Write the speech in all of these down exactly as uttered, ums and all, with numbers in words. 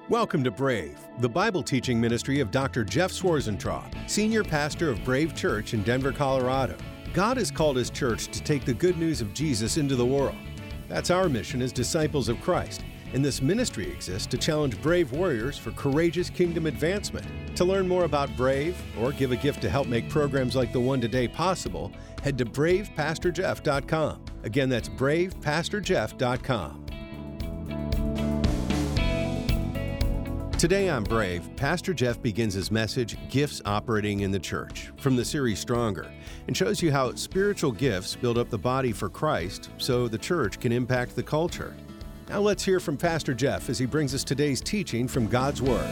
Welcome to Brave, the Bible teaching ministry of Doctor Jeff Swarzentraub, senior pastor of Brave Church in Denver, Colorado. God has called His church to take the good news of Jesus into the world. That's our mission as disciples of Christ, and this ministry exists to challenge brave warriors for courageous kingdom advancement. To learn more about Brave, or give a gift to help make programs like the one today possible, head to brave pastor jeff dot com. Again, that's brave pastor jeff dot com. Today on Brave, Pastor Jeff begins his message, Gifts Operating in the Church, from the series Stronger, and shows you how spiritual gifts build up the body for Christ so the church can impact the culture. Now let's hear from Pastor Jeff as he brings us today's teaching from God's Word.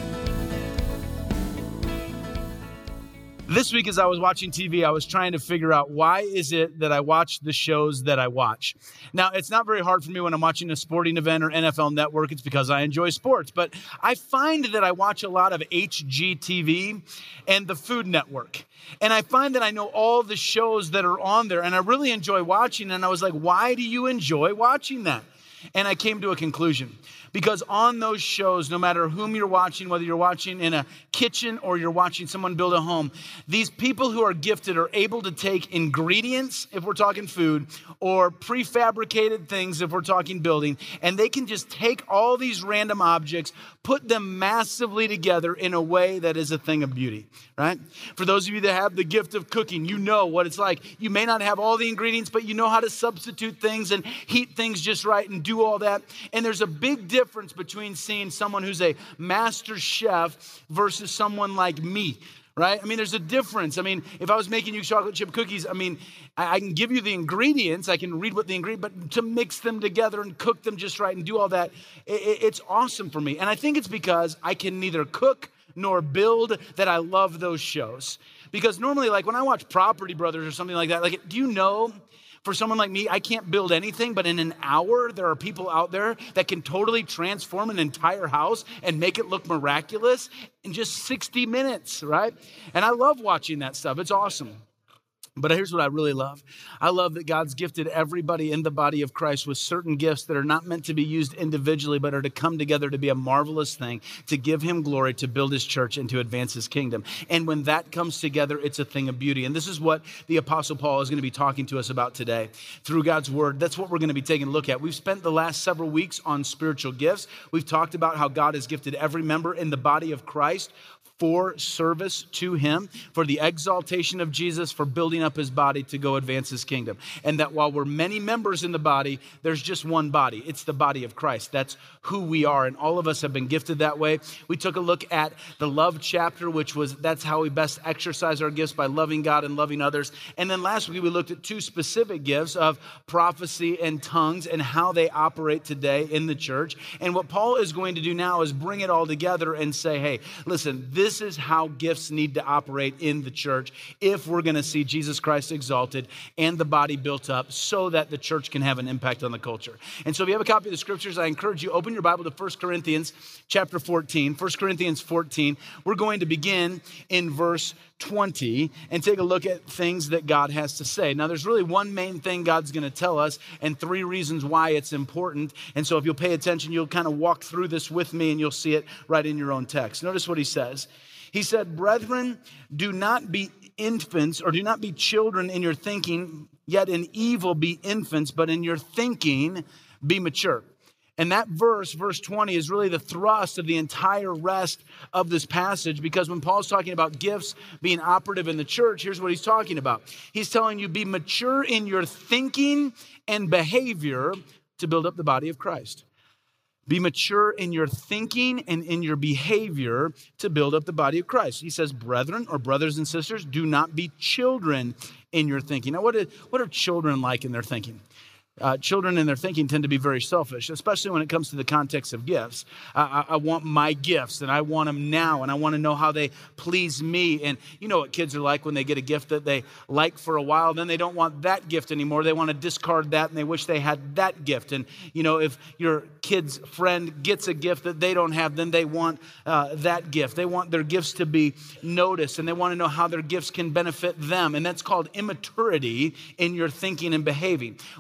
This week as I was watching T V, I was trying to figure out why is it that I watch the shows that I watch. Now, it's not very hard for me when I'm watching a sporting event or N F L Network. It's because I enjoy sports. But I find that I watch a lot of H G T V and the Food Network. And I find that I know all the shows that are on there, and I really enjoy watching. And I was like, why do you enjoy watching that? And I came to a conclusion. Because on those shows, no matter whom you're watching, whether you're watching in a kitchen or you're watching someone build a home, these people who are gifted are able to take ingredients, if we're talking food, or prefabricated things, if we're talking building, and they can just take all these random objects, put them massively together in a way that is a thing of beauty, right? For those of you that have the gift of cooking, you know what it's like. You may not have all the ingredients, but you know how to substitute things and heat things just right and do all that. And there's a big difference difference between seeing someone who's a master chef versus someone like me, right? I mean, there's a difference. I mean, if I was making you chocolate chip cookies, I mean, I, I can give you the ingredients. I can read what the ingredients, but to mix them together and cook them just right and do all that, it, it's awesome for me. And I think it's because I can neither cook nor build that I love those shows. Because normally, like when I watch Property Brothers or something like that, like, do you know, for someone like me, I can't build anything, but in an hour, there are people out there that can totally transform an entire house and make it look miraculous in just sixty minutes, right? And I love watching that stuff. It's awesome. But here's what I really love. I love that God's gifted everybody in the body of Christ with certain gifts that are not meant to be used individually, but are to come together to be a marvelous thing, to give Him glory, to build His church, and to advance His kingdom. And when that comes together, it's a thing of beauty. And this is what the Apostle Paul is going to be talking to us about today. Through God's Word, that's what we're going to be taking a look at. We've spent the last several weeks on spiritual gifts. We've talked about how God has gifted every member in the body of Christ for service to Him, for the exaltation of Jesus, for building up His body to go advance His kingdom. And that while we're many members in the body, there's just one body. It's the body of Christ. That's who we are. And all of us have been gifted that way. We took a look at the love chapter, which was, that's how we best exercise our gifts, by loving God and loving others. And then last week, we looked at two specific gifts of prophecy and tongues and how they operate today in the church. And what Paul is going to do now is bring it all together and say, hey, listen, this This is how gifts need to operate in the church if we're going to see Jesus Christ exalted and the body built up so that the church can have an impact on the culture. And so if you have a copy of the scriptures, I encourage you, open your Bible to First Corinthians chapter fourteen. First Corinthians fourteen, we're going to begin in verse twenty and take a look at things that God has to say. Now, there's really one main thing God's going to tell us and three reasons why it's important. And so if you'll pay attention, you'll kind of walk through this with me and you'll see it right in your own text. Notice what he says. He said, brethren, do not be infants or do not be children in your thinking, yet in evil be infants, but in your thinking be mature. And that verse, verse twenty, is really the thrust of the entire rest of this passage, because when Paul's talking about gifts being operative in the church, here's what he's talking about. He's telling you, be mature in your thinking and behavior to build up the body of Christ. Be mature in your thinking and in your behavior to build up the body of Christ. He says, brethren or brothers and sisters, do not be children in your thinking. Now, what are, what are children like in their thinking? Uh, children in their thinking tend to be very selfish, especially when it comes to the context of gifts. Uh, I, I want my gifts, and I want them now, and I want to know how they please me. And you know what kids are like when they get a gift that they like for a while, then they don't want that gift anymore. They want to discard that, and they wish they had that gift. And you know, if your kid's friend gets a gift that they don't have, then they want uh, that gift. They want their gifts to be noticed, and they want to know how their gifts can benefit them. And that's called immaturity in your thinking and behaving. When it comes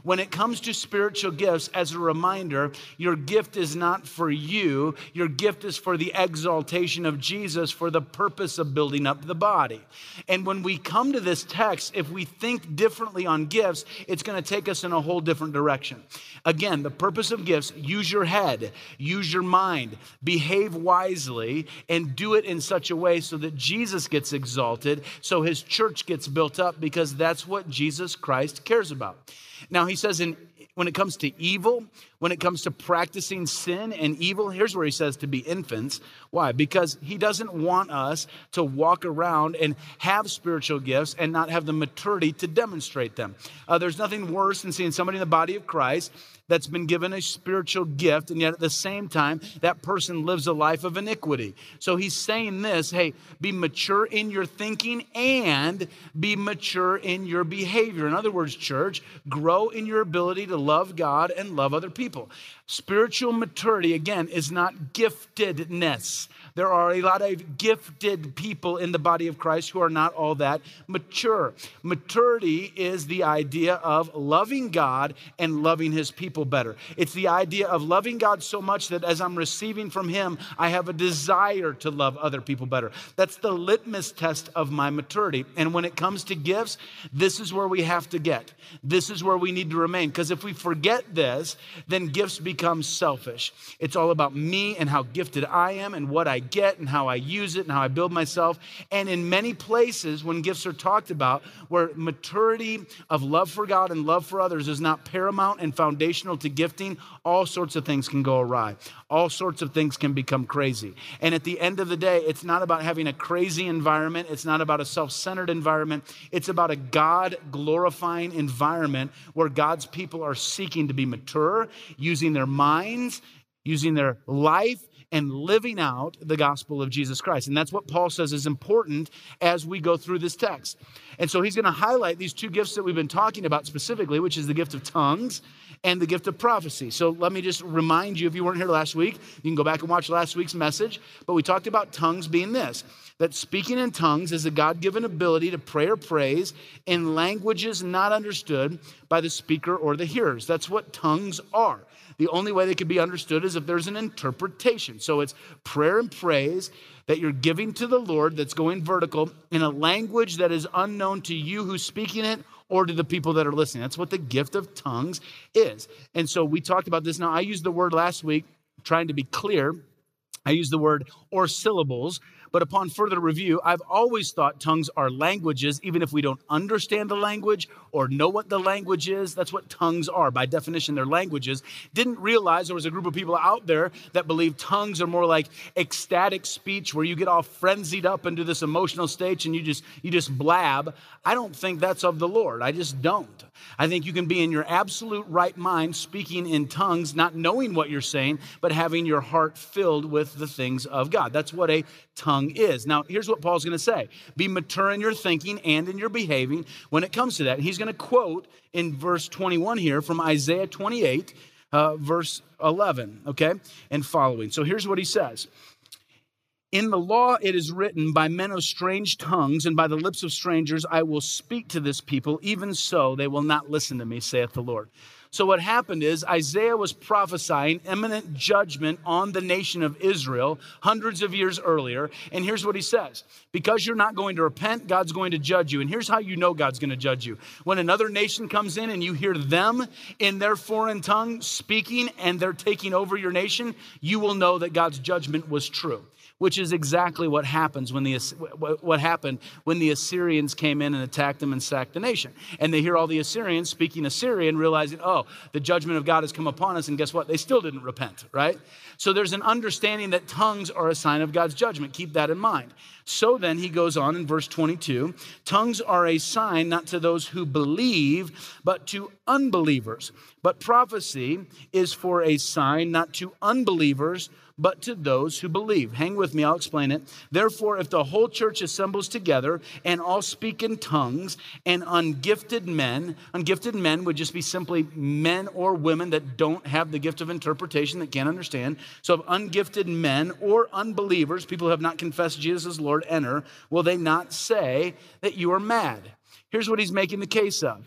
comes to spiritual gifts, as a reminder, your gift is not for you. Your gift is for the exaltation of Jesus, for the purpose of building up the body. And when we come to this text, if we think differently on gifts, it's going to take us in a whole different direction. Again, the purpose of gifts: use your head, use your mind, behave wisely, and do it in such a way so that Jesus gets exalted, so his church gets built up, because that's what Jesus Christ cares about. Now, he says in when it comes to evil, when it comes to practicing sin and evil, here's where he says to be infants. Why? Because he doesn't want us to walk around and have spiritual gifts and not have the maturity to demonstrate them. Uh, there's nothing worse than seeing somebody in the body of Christ that's been given a spiritual gift, and yet at the same time, that person lives a life of iniquity. So he's saying this: hey, be mature in your thinking and be mature in your behavior. In other words, church, grow in your ability to love God and love other people. Spiritual maturity, again, is not giftedness. There are a lot of gifted people in the body of Christ who are not all that mature. Maturity is the idea of loving God and loving his people better. It's the idea of loving God so much that as I'm receiving from him, I have a desire to love other people better. That's the litmus test of my maturity. And when it comes to gifts, this is where we have to get. This is where we need to remain. Because if we forget this, then gifts become selfish. It's all about me and how gifted I am and what I get and how I use it and how I build myself. And in many places, when gifts are talked about, where maturity of love for God and love for others is not paramount and foundational to gifting, all sorts of things can go awry. All sorts of things can become crazy. And at the end of the day, it's not about having a crazy environment. It's not about a self-centered environment. It's about a God-glorifying environment where God's people are seeking to be mature, using their minds, using their life, and living out the gospel of Jesus Christ. And that's what Paul says is important as we go through this text. And so he's going to highlight these two gifts that we've been talking about specifically, which is the gift of tongues and the gift of prophecy. So let me just remind you, if you weren't here last week, you can go back and watch last week's message. But we talked about tongues being this: that speaking in tongues is a God-given ability to pray or praise in languages not understood by the speaker or the hearers. That's what tongues are. The only way they can be understood is if there's an interpretation. So it's prayer and praise that you're giving to the Lord that's going vertical in a language that is unknown to you who's speaking it or to the people that are listening. That's what the gift of tongues is. And so we talked about this. Now, I used the word last week, trying to be clear. I used the word or syllables. But upon further review, I've always thought tongues are languages, even if we don't understand the language or know what the language is. That's what tongues are. By definition, they're languages. Didn't realize there was a group of people out there that believe tongues are more like ecstatic speech, where you get all frenzied up into this emotional state and you just you just blab. I don't think that's of the Lord. I just don't. I think you can be in your absolute right mind speaking in tongues, not knowing what you're saying, but having your heart filled with the things of God. That's what a tongue is. Now, here's what Paul's going to say. Be mature in your thinking and in your behaving when it comes to that. And he's going to quote in verse twenty-one here from Isaiah twenty-eight, uh, verse eleven, okay, and following. So here's what he says. In the law it is written, by men of strange tongues and by the lips of strangers I will speak to this people. Even so, they will not listen to me, saith the Lord. So what happened is Isaiah was prophesying imminent judgment on the nation of Israel hundreds of years earlier. And here's what he says. Because you're not going to repent, God's going to judge you. And here's how you know God's going to judge you. When another nation comes in and you hear them in their foreign tongue speaking and they're taking over your nation, you will know that God's judgment was true. Which is exactly what happens when the what happened when the Assyrians came in and attacked them and sacked the nation. And they hear all the Assyrians speaking Assyrian, realizing, oh, the judgment of God has come upon us. And guess what? They still didn't repent, right? So there's an understanding that tongues are a sign of God's judgment. Keep that in mind. So then he goes on in verse twenty-two, tongues are a sign not to those who believe, but to unbelievers. But prophecy is for a sign not to unbelievers, but to those who believe. Hang with me, I'll explain it. Therefore, if the whole church assembles together and all speak in tongues, and ungifted men, ungifted men would just be simply men or women that don't have the gift of interpretation, that can't understand. So if ungifted men or unbelievers, people who have not confessed Jesus as Lord, enter, will they not say that you are mad? Here's what he's making the case of.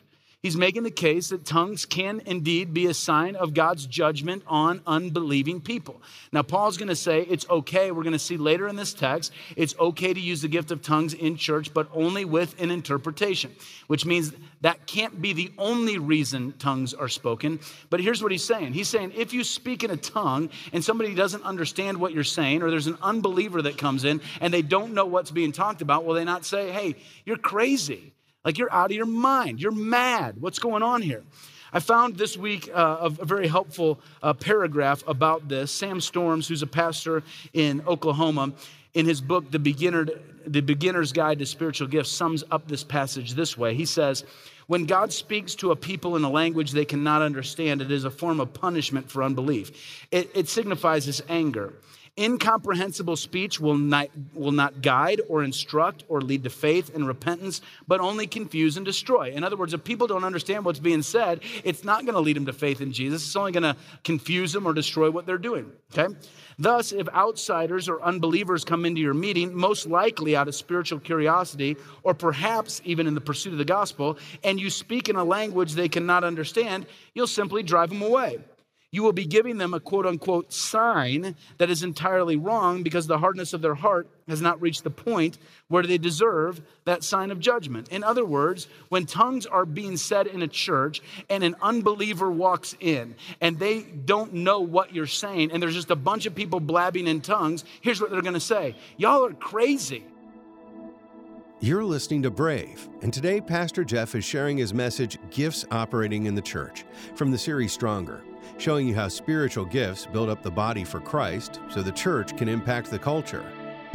He's making the case that tongues can indeed be a sign of God's judgment on unbelieving people. Now, Paul's going to say it's okay. We're going to see later in this text, it's okay to use the gift of tongues in church, but only with an interpretation, which means that can't be the only reason tongues are spoken. But here's what he's saying. He's saying if you speak in a tongue and somebody doesn't understand what you're saying, or there's an unbeliever that comes in and they don't know what's being talked about, will they not say, hey, you're crazy? Like you're out of your mind. You're mad. What's going on here? I found this week uh, a, a very helpful uh, paragraph about this. Sam Storms, who's a pastor in Oklahoma, in his book, The Beginner, The Beginner's Guide to Spiritual Gifts, sums up this passage this way. He says, when God speaks to a people in a language they cannot understand, it is a form of punishment for unbelief. It, it signifies his anger. Incomprehensible speech will not, will not guide or instruct or lead to faith and repentance, but only confuse and destroy. In other words, if people don't understand what's being said, it's not going to lead them to faith in Jesus. It's only going to confuse them or destroy what they're doing, okay? Thus, if outsiders or unbelievers come into your meeting, most likely out of spiritual curiosity, or perhaps even in the pursuit of the gospel, and you speak in a language they cannot understand, you'll simply drive them away. You will be giving them a quote-unquote sign that is entirely wrong because the hardness of their heart has not reached the point where they deserve that sign of judgment. In other words, when tongues are being said in a church and an unbeliever walks in and they don't know what you're saying and there's just a bunch of people blabbing in tongues, here's what they're going to say. Y'all are crazy. You're listening to Brave, and today Pastor Jeff is sharing his message, Gifts Operating in the Church, from the series Stronger, showing you how spiritual gifts build up the body for Christ so the church can impact the culture.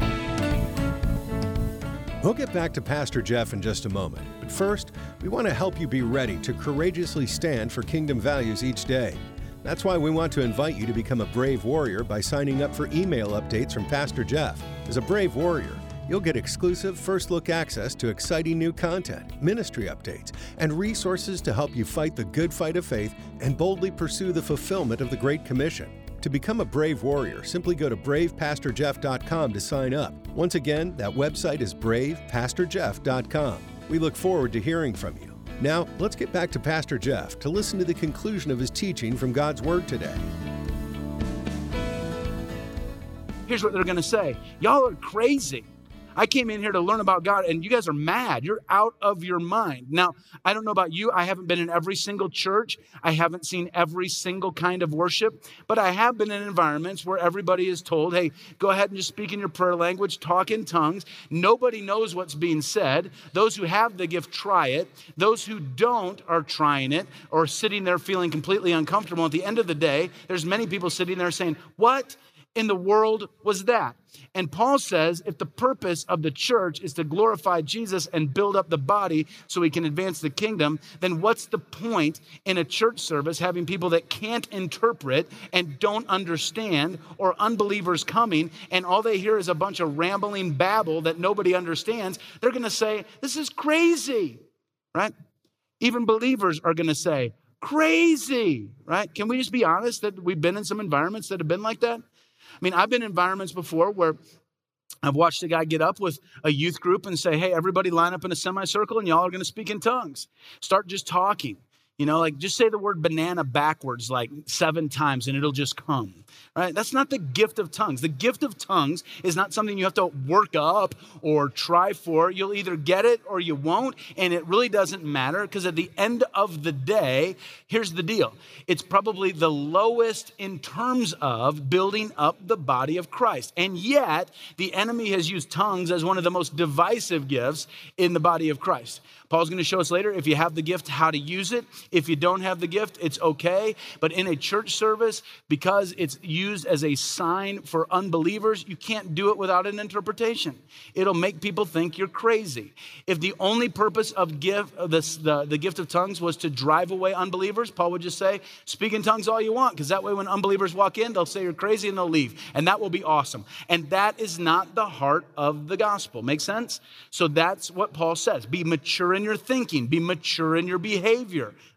We'll get back to Pastor Jeff in just a moment, but first, we want to help you be ready to courageously stand for kingdom values each day. That's why we want to invite you to become a Brave Warrior by signing up for email updates from Pastor Jeff. As a Brave Warrior, you'll get exclusive first-look access to exciting new content, ministry updates, and resources to help you fight the good fight of faith and boldly pursue the fulfillment of the Great Commission. To become a Brave Warrior, simply go to brave pastor jeff dot com to sign up. Once again, that website is brave pastor jeff dot com. We look forward to hearing from you. Now, let's get back to Pastor Jeff to listen to the conclusion of his teaching from God's Word today. Here's what they're going to say. Y'all are crazy. I came in here to learn about God, and you guys are mad. You're out of your mind. Now, I don't know about you. I haven't been in every single church. I haven't seen every single kind of worship, but I have been in environments where everybody is told, hey, go ahead and just speak in your prayer language, talk in tongues. Nobody knows what's being said. Those who have the gift try it. Those who don't are trying it or sitting there feeling completely uncomfortable. At the end of the day, there's many people sitting there saying, what in the world was that? And Paul says if the purpose of the church is to glorify Jesus and build up the body so we can advance the kingdom, then what's the point in a church service having people that can't interpret and don't understand, or unbelievers coming and all they hear is a bunch of rambling babble that nobody understands? They're going to say, this is crazy, right? Even believers are going to say, crazy, right? Can we just be honest that we've been in some environments that have been like that? I mean, I've been in environments before where I've watched a guy get up with a youth group and say, hey, everybody line up in a semicircle and y'all are going to speak in tongues. Start just talking. You know, like just say the word banana backwards like seven times and it'll just come, right? That's not the gift of tongues. The gift of tongues is not something you have to work up or try for. You'll either get it or you won't, and it really doesn't matter because at the end of the day, here's the deal. It's probably the lowest in terms of building up the body of Christ. And yet, the enemy has used tongues as one of the most divisive gifts in the body of Christ. Paul's going to show us later, if you have the gift, how to use it. If you don't have the gift, it's okay. But in a church service, because it's used as a sign for unbelievers, you can't do it without an interpretation. It'll make people think you're crazy. If the only purpose of gift, of this, the, the gift of tongues was to drive away unbelievers, Paul would just say, speak in tongues all you want, because that way when unbelievers walk in, they'll say you're crazy and they'll leave. And that will be awesome. And that is not the heart of the gospel. Make sense? So that's what Paul says. Be mature in your thinking. Be mature in your behavior.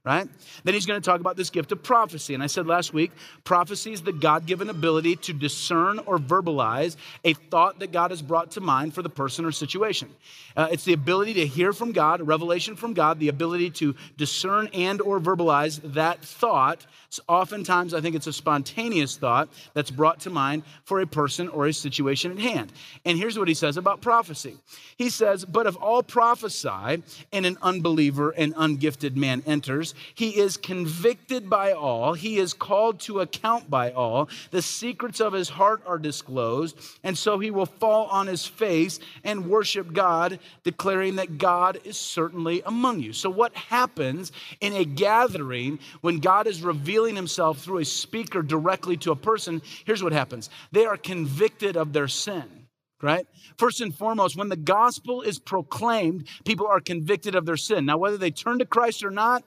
right? Then he's going to talk about this gift of prophecy. And I said last week, prophecy is the God-given ability to discern or verbalize a thought that God has brought to mind for the person or situation. Uh, it's the ability to hear from God, a revelation from God, the ability to discern and or verbalize that thought. So oftentimes, I think it's a spontaneous thought that's brought to mind for a person or a situation at hand. And here's what he says about prophecy. He says, but if all prophesy and an unbeliever and ungifted man enters, he is convicted by all, he is called to account by all, the secrets of his heart are disclosed, and so he will fall on his face and worship God, declaring that God is certainly among you. So what happens in a gathering when God is revealing himself through a speaker directly to a person? Here's what happens. They are convicted of their sin. Right? First and foremost, when the gospel is proclaimed, people are convicted of their sin. Now, whether they turn to Christ or not,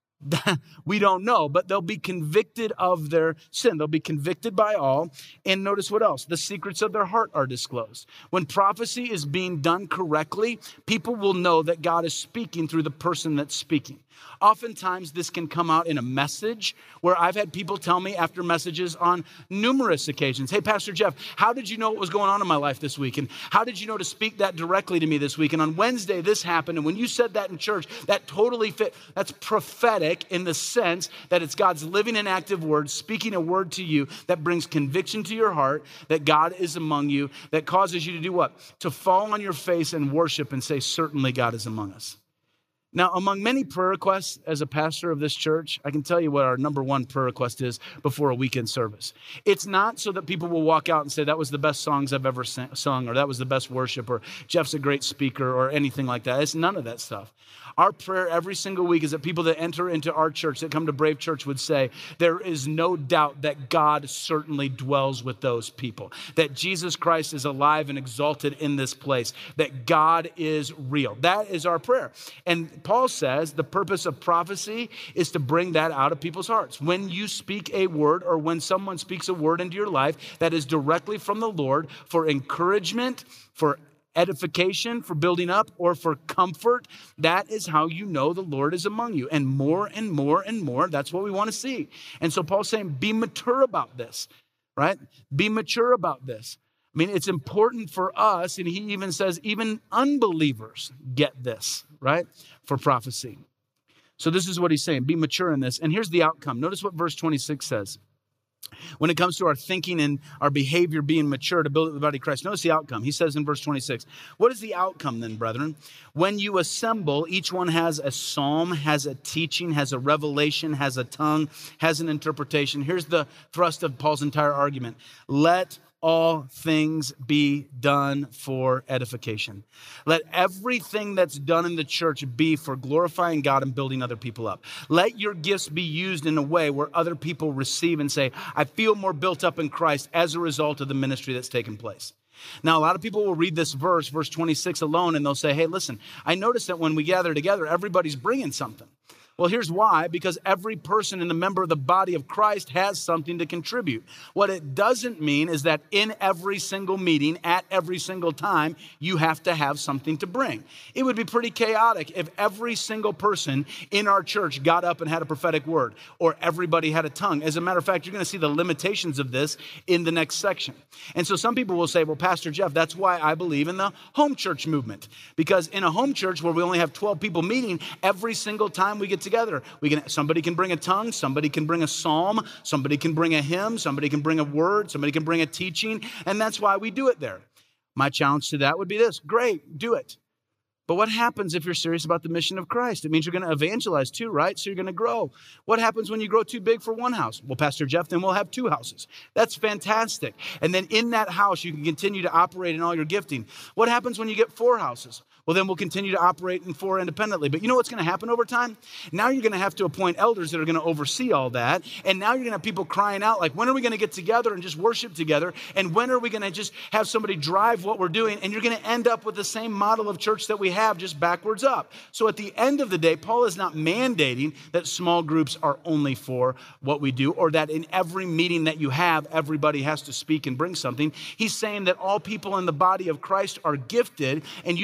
we don't know, but they'll be convicted of their sin. They'll be convicted by all. And notice what else? The secrets of their heart are disclosed. When prophecy is being done correctly, people will know that God is speaking through the person that's speaking. Oftentimes, this can come out in a message where I've had people tell me after messages on numerous occasions, hey, Pastor Jeff, how did you know what was going on in my life this week? And how did you know to speak that directly to me this week? And on Wednesday, this happened. And when you said that in church, that totally fit. That's prophetic in the sense that it's God's living and active word, speaking a word to you that brings conviction to your heart that God is among you, that causes you to do what? To fall on your face and worship and say, certainly God is among us. Now, among many prayer requests as a pastor of this church, I can tell you what our number one prayer request is before a weekend service. It's not so that people will walk out and say, that was the best songs I've ever sung, or that was the best worship, or Jeff's a great speaker, or anything like that. It's none of that stuff. Our prayer every single week is that people that enter into our church, that come to Brave Church, would say, there is no doubt that God certainly dwells with those people, that Jesus Christ is alive and exalted in this place, that God is real. That is our prayer. And Paul says the purpose of prophecy is to bring that out of people's hearts. When you speak a word, or when someone speaks a word into your life that is directly from the Lord for encouragement, for edification, for building up, or for comfort, that is how you know the Lord is among you. And more and more and more, that's what we want to see. And so Paul's saying, be mature about this, right? Be mature about this. I mean, it's important for us, and he even says even unbelievers get this, right, for prophecy. So this is what he's saying, be mature in this. And here's the outcome. Notice what verse twenty-six says. When it comes to our thinking and our behavior being mature to build up the body of Christ, notice the outcome. He says in verse twenty-six, what is the outcome then, brethren? When you assemble, each one has a psalm, has a teaching, has a revelation, has a tongue, has an interpretation. Here's the thrust of Paul's entire argument. Let all things be done for edification. Let everything that's done in the church be for glorifying God and building other people up. Let your gifts be used in a way where other people receive and say, I feel more built up in Christ as a result of the ministry that's taken place. Now, a lot of people will read this verse, verse twenty-six alone, and they'll say, hey, listen, I noticed that when we gather together, everybody's bringing something. Well, here's why, because every person in the member of the body of Christ has something to contribute. What it doesn't mean is that in every single meeting, at every single time, you have to have something to bring. It would be pretty chaotic if every single person in our church got up and had a prophetic word, or everybody had a tongue. As a matter of fact, you're going to see the limitations of this in the next section. And so some people will say, well, Pastor Jeff, that's why I believe in the home church movement. Because in a home church where we only have twelve people meeting, every single time we get together, we can, somebody can bring a tongue, somebody can bring a psalm, somebody can bring a hymn, somebody can bring a word, somebody can bring a teaching, and that's why we do it there. My challenge to that would be this: great, do it. But what happens if you're serious about the mission of Christ? It means you're going to evangelize too, right? So you're going to grow. What happens when you grow too big for one house? Well, Pastor Jeff, then we'll have two houses. That's fantastic. And then in that house, you can continue to operate in all your gifting. What happens when you get four houses? Well, then we'll continue to operate in four independently. But you know what's going to happen over time? Now you're going to have to appoint elders that are going to oversee all that. And now you're going to have people crying out like, when are we going to get together and just worship together? And when are we going to just have somebody drive what we're doing? And you're going to end up with the same model of church that we have, just backwards up. So at the end of the day, Paul is not mandating that small groups are only for what we do, or that in every meeting that you have, everybody has to speak and bring something. He's saying that all people in the body of Christ are gifted, and you should be receiving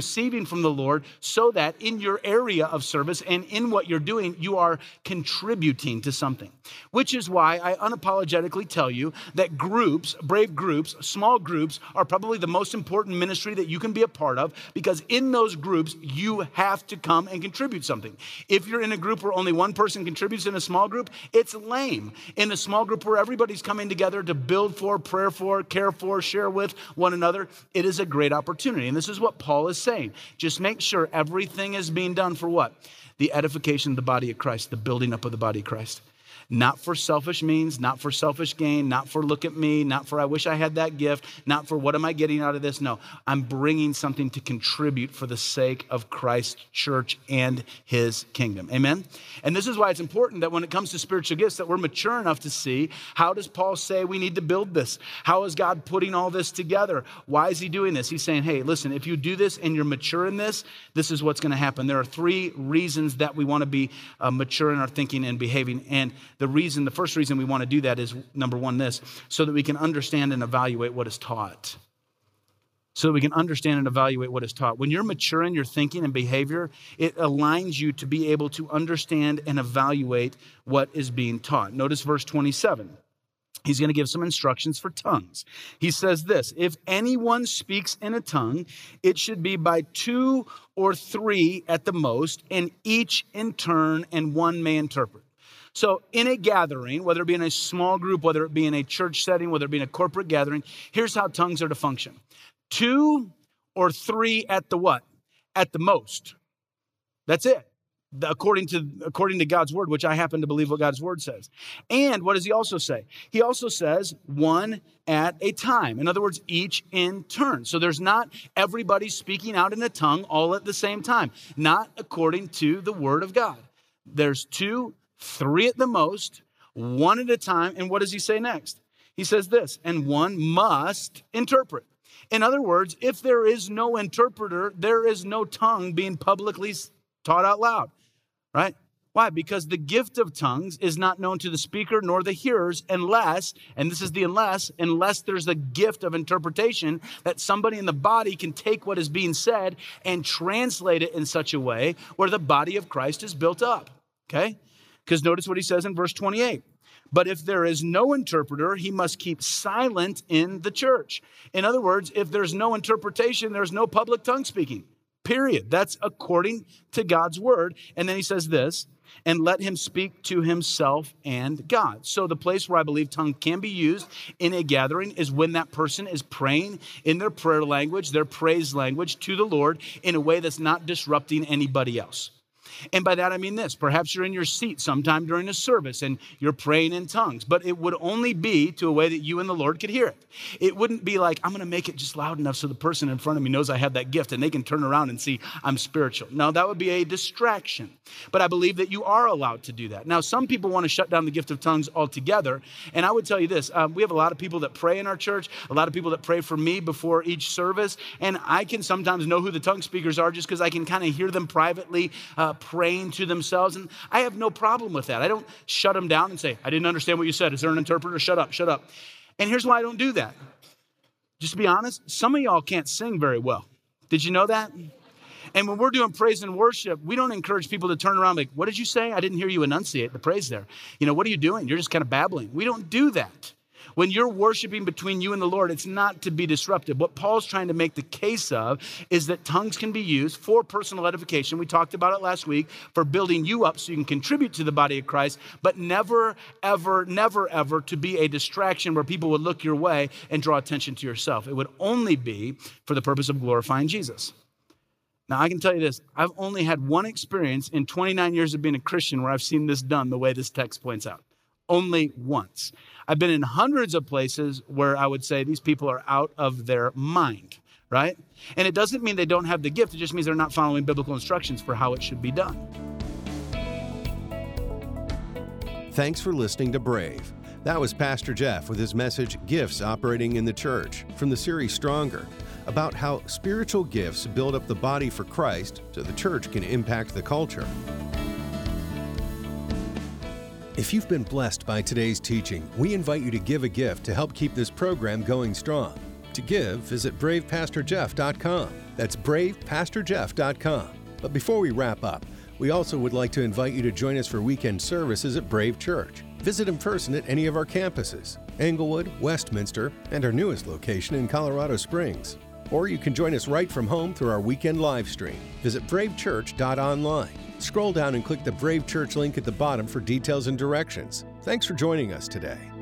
receiving from the Lord so that in your area of service and in what you're doing, you are contributing to something. Which is why I unapologetically tell you that groups, brave groups, small groups are probably the most important ministry that you can be a part of, because in those groups, you have to come and contribute something. If you're in a group where only one person contributes in a small group, it's lame. In a small group where everybody's coming together to build for, prayer for, care for, share with one another, it is a great opportunity. And this is what Paul is saying. Just make sure everything is being done for what? The edification of the body of Christ, the building up of the body of Christ. Not for selfish means, not for selfish gain, not for look at me, not for I wish I had that gift, not for what am I getting out of this. No, I'm bringing something to contribute for the sake of Christ's church and his kingdom. Amen? And this is why it's important that when it comes to spiritual gifts that we're mature enough to see, how does Paul say we need to build this? How is God putting all this together? Why is he doing this? He's saying, hey, listen, if you do this and you're mature in this, this is what's going to happen. There are three reasons that we want to be uh, mature in our thinking and behaving. And The reason, the first reason we want to do that is, number one, this, so that we can understand and evaluate what is taught. So that we can understand and evaluate what is taught. When you're mature in your thinking and behavior, it aligns you to be able to understand and evaluate what is being taught. Notice verse twenty-seven. He's going to give some instructions for tongues. He says this, if anyone speaks in a tongue, it should be by two or three at the most, and each in turn, and one may interpret. So in a gathering, whether it be in a small group, whether it be in a church setting, whether it be in a corporate gathering, here's how tongues are to function. Two or three at the what? At the most. That's it. According to, according to God's word, which I happen to believe what God's word says. And what does he also say? He also says one at a time. In other words, each in turn. So there's not everybody speaking out in a tongue all at the same time. Not according to the word of God. There's two, three at the most, one at a time. And what does he say next? He says this, and one must interpret. In other words, if there is no interpreter, there is no tongue being publicly taught out loud, right? Why? Because the gift of tongues is not known to the speaker nor the hearers unless, and this is the unless, unless there's a gift of interpretation that somebody in the body can take what is being said and translate it in such a way where the body of Christ is built up, okay? Because notice what he says in verse twenty-eight. But if there is no interpreter, he must keep silent in the church. In other words, if there's no interpretation, there's no public tongue speaking, period. That's according to God's word. And then he says this, and let him speak to himself and God. So the place where I believe tongue can be used in a gathering is when that person is praying in their prayer language, their praise language to the Lord in a way that's not disrupting anybody else. And by that, I mean this. Perhaps you're in your seat sometime during a service and you're praying in tongues, but it would only be to a way that you and the Lord could hear it. It wouldn't be like, I'm going to make it just loud enough so the person in front of me knows I have that gift and they can turn around and see I'm spiritual. No, that would be a distraction. But I believe that you are allowed to do that. Now, some people want to shut down the gift of tongues altogether. And I would tell you this. Um, we have a lot of people that pray in our church, a lot of people that pray for me before each service. And I can sometimes know who the tongue speakers are just because I can kind of hear them privately uh, praying to themselves. And I have no problem with that. I don't shut them down and say, I didn't understand what you said. Is there an interpreter? Shut up, shut up. And here's why I don't do that. Just to be honest, some of y'all can't sing very well. Did you know that? And when we're doing praise and worship, we don't encourage people to turn around like, what did you say? I didn't hear you enunciate the praise there. You know, what are you doing? You're just kind of babbling. We don't do that. When you're worshiping between you and the Lord, it's not to be disruptive. What Paul's trying to make the case of is that tongues can be used for personal edification. We talked about it last week, for building you up so you can contribute to the body of Christ, but never, ever, never, ever to be a distraction where people would look your way and draw attention to yourself. It would only be for the purpose of glorifying Jesus. Now, I can tell you this. I've only had one experience in twenty-nine years of being a Christian where I've seen this done the way this text points out. Only once. I've been in hundreds of places where I would say these people are out of their mind, right? And it doesn't mean they don't have the gift. It just means they're not following biblical instructions for how it should be done. Thanks for listening to Brave. That was Pastor Jeff with his message, Gifts Operating in the Church, from the series Stronger, about how spiritual gifts build up the body for Christ so the church can impact the culture. If you've been blessed by today's teaching, we invite you to give a gift to help keep this program going strong. To give, visit brave pastor jeff dot com. That's brave pastor jeff dot com. But before we wrap up, we also would like to invite you to join us for weekend services at Brave Church. Visit in person at any of our campuses, Englewood, Westminster, and our newest location in Colorado Springs. Or you can join us right from home through our weekend live stream. Visit brave church dot online. Scroll down and click the Brave Church link at the bottom for details and directions. Thanks for joining us today.